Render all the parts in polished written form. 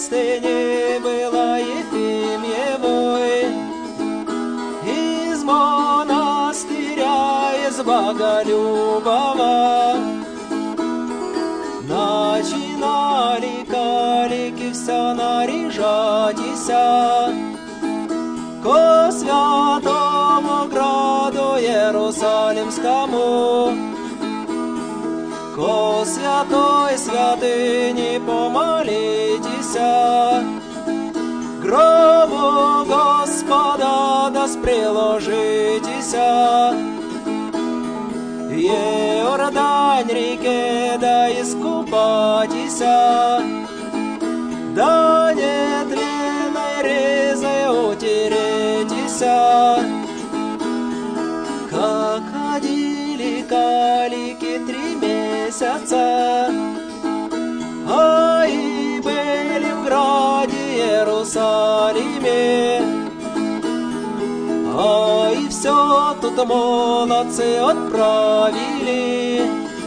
пустыне была Ефимьевой, из монастыря, из Боголюбова. Начинали калики все наряжатися ко святому граду Иерусалимскому, ко святой святыне помолитеся, гробу Господа да приложитеся. В Иордань реке да искупатися, да нетленной резой утеретися. Как ходили калики 3 месяца, а и были в граде Иерусалиме, а и все тут молодцы отправили,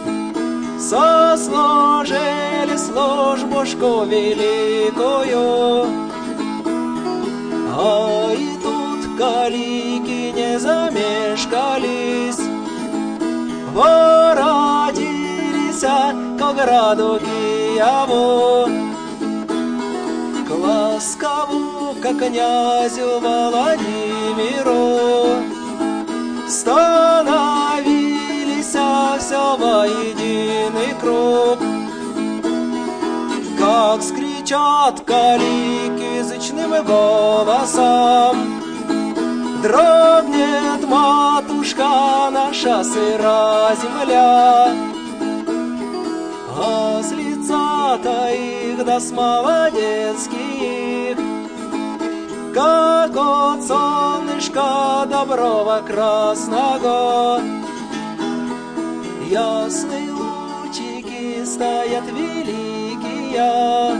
сослужили службушку великую. А и тут калики не замешкались, воротились ко граду Киеву, к ласкову, ко князю Владимиру. Становились все во единый круг, как скричат калики язычным голосом. Дрогнет матушка наша сыра земля, а с лица-то их да с молодецких, как от солнышка доброго красного, ясные лучики стоят великие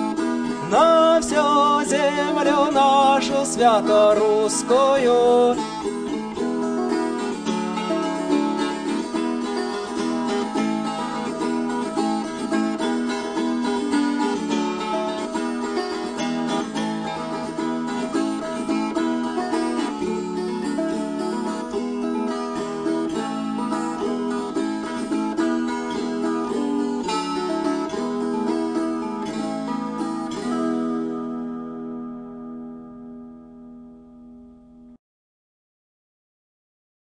на всю землю нашу свято-русскую.